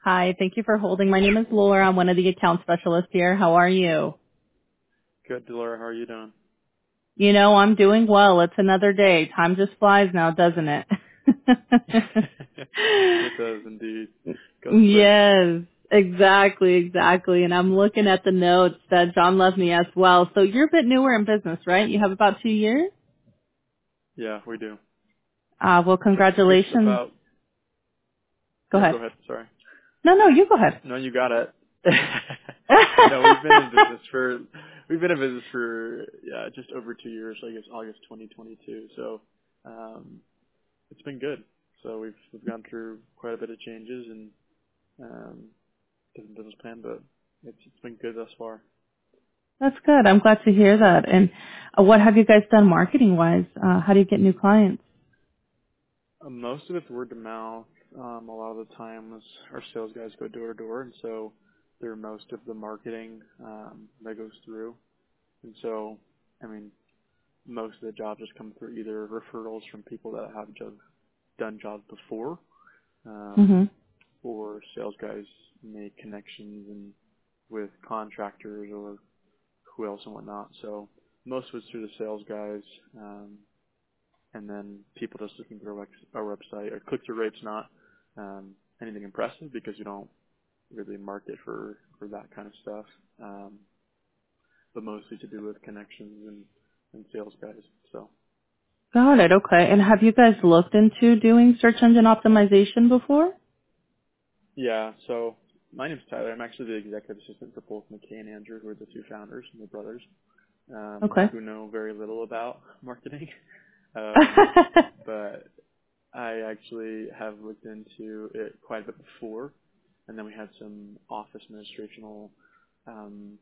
Hi, thank you for holding. My name is Laura. I'm one of the account specialists here. How are you? Good, Delora. How are you doing? You know, I'm doing well. It's another day. Time just flies now, doesn't it? It does indeed. Goes quick. Yes, exactly. And I'm looking at the notes that John left me as well. So you're a bit newer in business, right? You have about 2 years? Yeah, we do. Well, I guess congratulations. about. Go Yeah, go ahead. ahead. Sorry. No, you go ahead. No, you got it. No, we've been in business for yeah just over 2 years. I guess August 2022. So it's been good. So we've gone through quite a bit of changes and different business plan, but it's been good thus far. That's good. I'm glad to hear that. And what have you guys done marketing-wise? How do you get new clients? Most of it's word of mouth. A lot of the times our sales guys go door to door, and so they're most of the marketing that goes through. And so, I mean, most of the jobs just come through either referrals from people that have done jobs before, um, Mm-hmm. or sales guys make connections and with contractors or who else and whatnot. So most of it's through the sales guys. And then people just looking through our website. Our click-through rate's not anything impressive because we don't really market for that kind of stuff, but mostly to do with connections and sales guys. So Got it. Okay. And have you guys looked into doing search engine optimization before? yeah, so my name's Tyler. I'm actually the executive assistant for both McKay and Andrew, who are the two founders and the brothers, Okay. who know very little about marketing. Um, but I actually have looked into it quite a bit before, and then we had some office administrational um,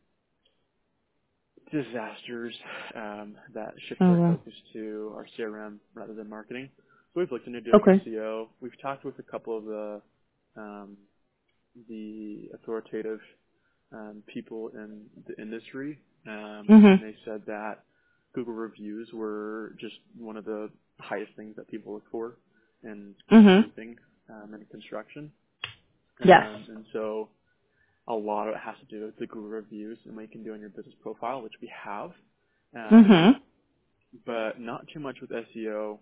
disasters that shifted Oh, our wow. focus to our CRM rather than marketing. So we've looked into doing Okay. SEO. We've talked with a couple of um, the authoritative people in the industry, and Mhm. they said that Google reviews were just one of the highest things that people look for in Mhm. anything in construction. Yes. And so a lot of it has to do with the Google reviews and what you can do on your business profile, which we have, um, Mhm. but not too much with SEO.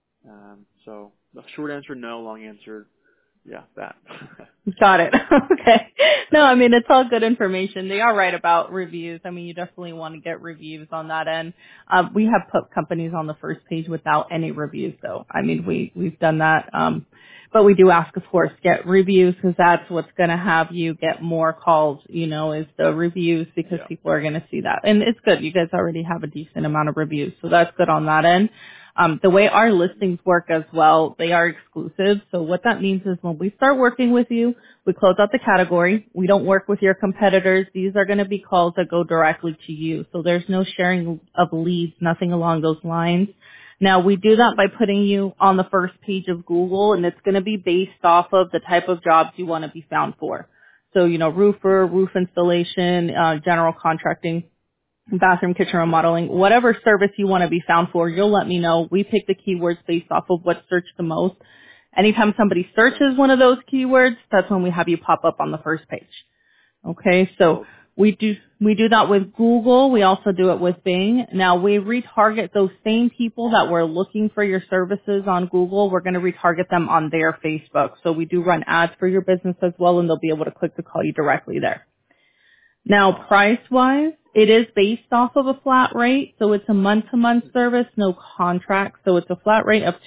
So the short answer, no. Long answer, yeah, that. Got it. Okay. No, I mean, it's all good information. They are right about reviews. I mean, you definitely want to get reviews on that end. We have put companies on the first page without any reviews, though. I mean, we've done that. But we do ask, of course, get reviews because that's what's going to have you get more calls, you know, is the reviews because Yeah. people are going to see that. And it's good. You guys already have a decent amount of reviews, so that's good on that end. The way our Mhm. listings work as well, they are exclusive. So what that means is when we start working with you, we close out the category. We don't work with your competitors. These are going to be calls that go directly to you. So there's no sharing of leads, nothing along those lines. Now we do that by putting you on the first page of Google, and it's going to be based off of the type of jobs you want to be found for. So, you know, roofer, Mhm. roof installation, general contracting, bathroom, kitchen Sure. remodeling, whatever service you want to be found for, you'll let me know. We pick the keywords based off of what's searched the most. Anytime somebody Okay. searches one of those keywords, that's when we have you pop up on the first page. Okay, so Cool. we do that with Google. We also do it with Bing. Now we retarget those same people that were looking for your services on Google. We're going to retarget them on their Facebook. So we do run ads for your business as well, and they'll be able to click to call you directly there. Now, Awesome. price-wise, it is based off of a flat rate, so it's a month-to-month service, no contract. So it's a flat rate of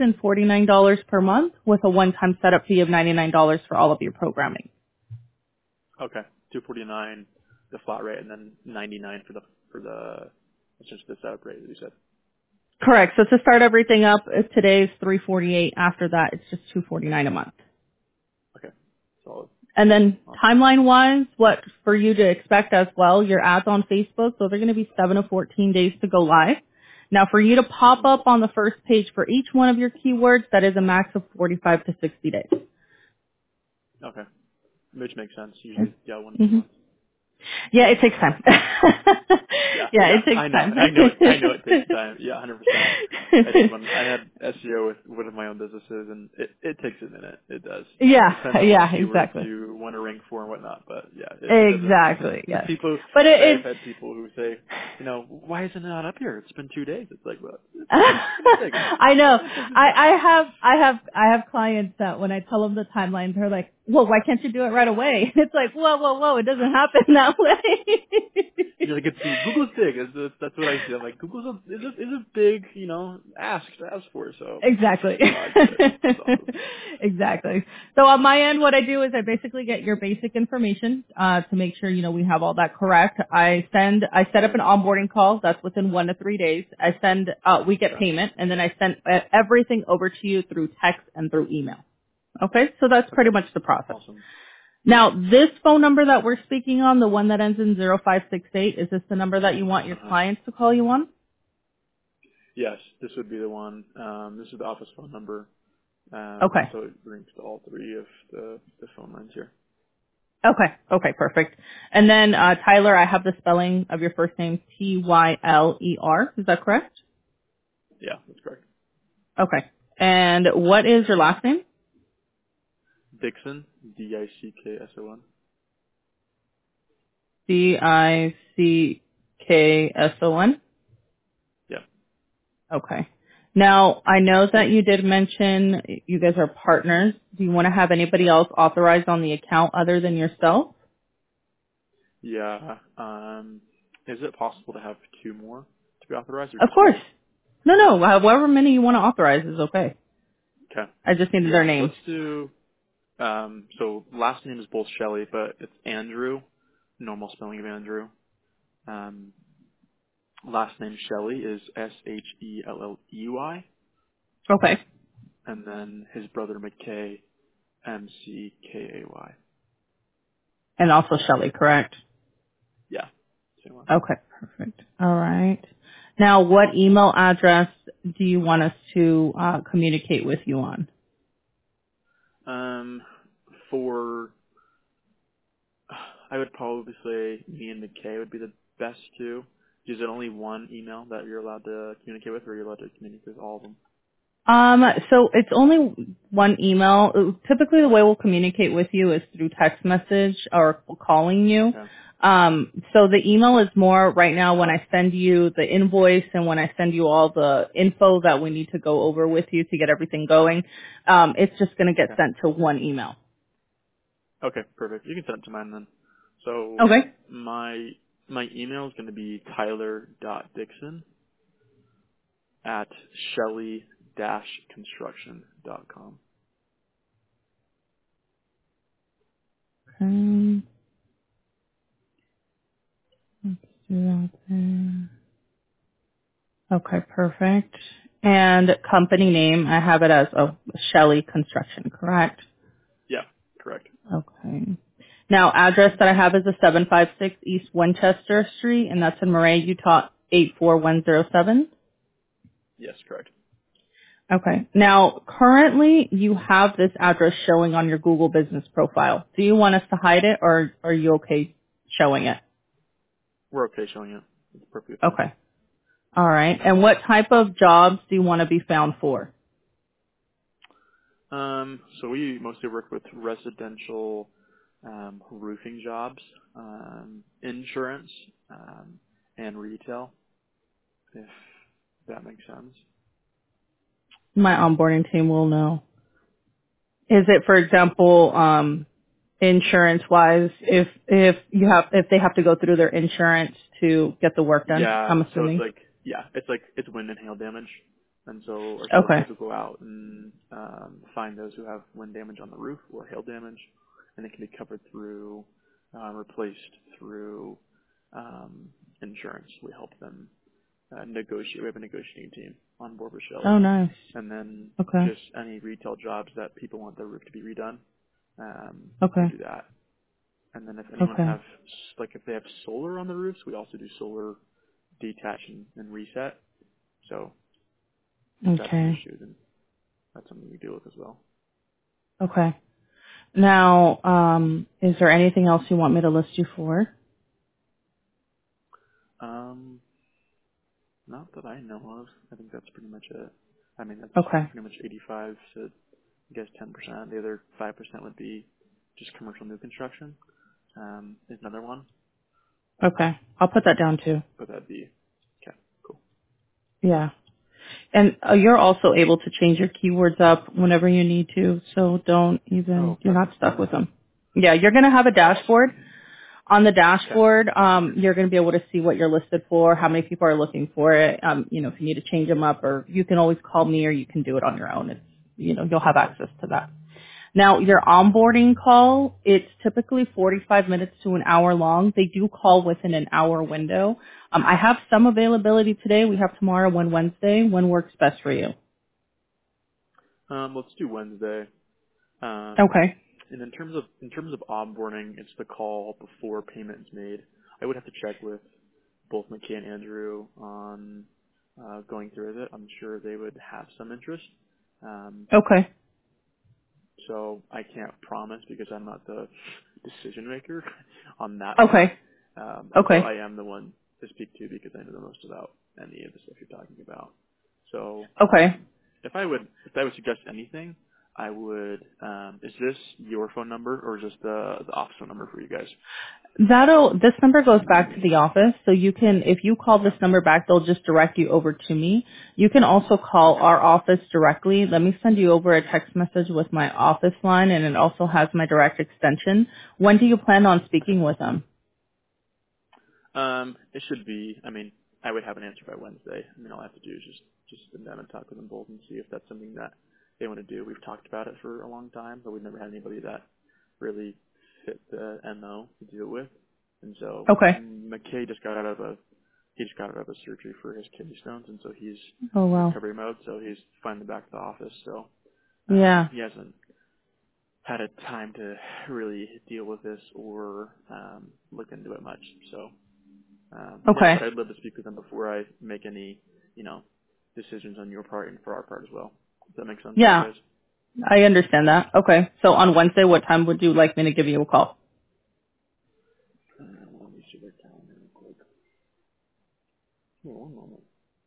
$249 per month with a one-time setup fee of $99 for all of your programming. Okay. 249, the flat rate, and then 99 for the it's just the setup rate that you said. Correct. So to start everything up, if today's 348. After that, it's just 249 a month. Okay. Solid. And then Awesome. timeline-wise, what for you to expect as well, your ads on Facebook, those are going to be 7 to 14 days to go live. Now, for you to pop Mhm. up on the first page for each one of your keywords, that is a max of 45 to 60 days. Okay. Which makes sense. Usually, yeah, 1 to 2 Mm-hmm. months. Yeah, it takes time. Yeah, Yeah, yeah, it takes I know, time. I know it takes time. Yeah, 100%. I had SEO with one of my own businesses, and it takes a minute. It does. Depends Yeah, on what yeah, keywords exactly. you want to rank for and whatnot. But yeah, it doesn't. Exactly, There's yes. people. But I've it's had people who say, why isn't it not up here? It's been 2 days. It's like, well, it's gonna take. I know. It takes its time. I have clients that when I tell them the timeline, they're like, "Well, why can't you do it right away?" It's like, whoa, it doesn't happen that way. You're like, Google's big. That's what I see. I'm like, is a big, ask to ask for. So, Exactly. no, I get it. It's awesome. Exactly. So on my end, what I do is I basically get your basic information to make sure we have all that correct. I set up an onboarding call. That's within 1 to 3 days. We get Okay. payment, and then I send everything over to you through text and through email. Okay, so that's pretty Okay. much the process. Awesome. Now, this phone number that we're speaking on, the one that ends in 0568, is this the number that you want your Uh-huh. clients to call you on? Yes, this would be the one. This is the office phone number. Okay. So it rings to all three of the phone lines here. Okay, perfect. And then, Tyler, I have the spelling of your first name, Tyler. Is that correct? Yeah, that's correct. Okay. And what is your last name? Dickson, Dickson. Dickson. Yeah. Okay. Now, I know that you did mention you guys are partners. Do you want to have anybody else authorized on the account other than yourself? Yeah. Is it possible to have two more to be authorized or Of just course. one? No. However many you want to authorize is okay. Okay. I just needed their Yeah. names. Let's do. So last name is both Shelley, but it's Andrew. Normal spelling of Andrew. Um, last name Shelley is Shelley, Okay. and then his brother McKay, Mckay. And also Shelley, correct? Yeah, same one. Okay, perfect. All right. Now, what email address do you want us to communicate with you on? Um, for I would probably say me and McKay would be the best two. Is it only one email that you're allowed to communicate with, or are you allowed to communicate with all of them? So it's only one email. Typically the way we'll communicate with you is through text message or calling you. Okay. So the email is more right now when I send you the invoice and when I send you all the info that we need to go over with you to get everything going. It's just going to get Okay. sent to one email. Okay. Perfect. You can send it to mine then. So Okay. my email is going to be tyler.dixon at shelley-construction.com. Let's do that there. Okay, perfect. And company name, I have it as Shelley Construction, correct? Yeah. Correct. Okay. Now, address that I have is the 756 East Winchester Street, and that's in Murray, Utah, 84107. Yes. Correct. Okay. Now, currently, you have this address showing on your Google business profile. Do you want us to hide it, or are you okay showing it? We're okay showing it. It's perfectly fine. Okay. All right. And what type of jobs do you want to be found for? So we mostly work with residential roofing jobs, insurance, and retail, if that makes sense. My onboarding team will know. Is it, for example, insurance wise, if they have to go through their insurance to get the work done? Yeah, I'm so assuming. it's wind and hail damage, and so our sales Okay. guys will go out and find those who have wind damage on the roof or hail damage, and it can be covered through replaced through insurance. We help them negotiate. We have a negotiating team on board with Shelley. Oh, nice. And then Okay. just any retail jobs that people want their roof to be redone, we Okay. do that. And then if anyone Okay. have, if they have solar on the roofs, we also do solar detach and reset. So if that's an Okay. issue, then that's something we deal with as well. Okay. Now, is there anything else you want me to list you for? Not that I know of. I think that's pretty much it. I mean, that's Okay. pretty much 85 to, I guess, 10%. The other 5% would be just commercial new construction. Is another one, Okay. I'll put that down too. but that'd be, okay, cool. Yeah. And you're also able to change your keywords up whenever you need to, so Oh, you're not perfect. stuck with them. Yeah, you're going to have a dashboard. On the Okay. dashboard, you're going to be able to see what you're listed for, how many people are looking for it. If you need to change them up, or you can always call me, or you can do it on your own. You'll have access to that. Now, your onboarding call, it's typically 45 minutes to an hour long. They do call within an hour window. I have some availability today. We have tomorrow and Wednesday. When works best for you? Let's do Wednesday. Um, Okay. and in terms of onboarding, it's the call before payment is made. I would have to check with both McKay and Andrew on going through it. I'm sure they would have some interest. Um, Okay. so I can't promise because I'm not the decision maker on that part. Okay. Although Okay. I am the one to speak to because I know the most about any of the stuff you're talking about. So Okay. if I would suggest anything, I would. Is this your phone number or is this the office phone number for you guys? This number goes back to the office, so if you call Okay. this number back, they'll just direct you over to me. You can also call Okay. our office directly. Let me send you over a text message with my office line, and it also has my direct extension. When do you plan on speaking with them? It should be. I mean, I would have an answer by Wednesday. I mean, all I have to do is just sit down and talk with them both and see if that's something that they want to do. We've talked about it for a long time, but we've never had anybody that really fit the MO to do it with. And so Okay. McKay just got out of a surgery for his kidney stones, and so he's Oh, in wow. recovery mode. So he's finally back to the office. So Yeah. he hasn't had a time to really deal with this or look into it much. So. Yeah, Okay. but I'd love to speak with them before I make any, decisions on your part and for our part as well. Does that make sense for you Yeah, guys? I understand that. Okay. So on Wednesday, what time would you like me to give you a call? Let me see their calendar real quick. Here, one moment.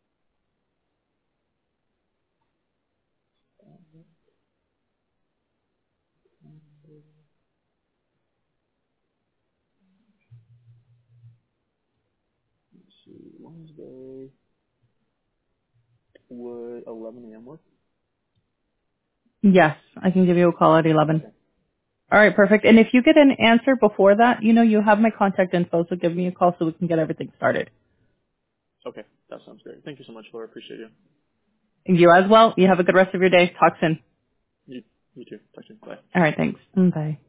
Let's see. Wednesday would 11 a.m. work? Yes, I can give you a call at 11. Okay. All right, perfect. And if you get an answer before that, you have my contact info, so give me a call so we can get everything started. Okay. That sounds great. Thank you so much, Laura. Appreciate you. You as well. You have a good rest of your day. Talk soon. You, you too. Talk soon. Bye. All right, thanks. Bye.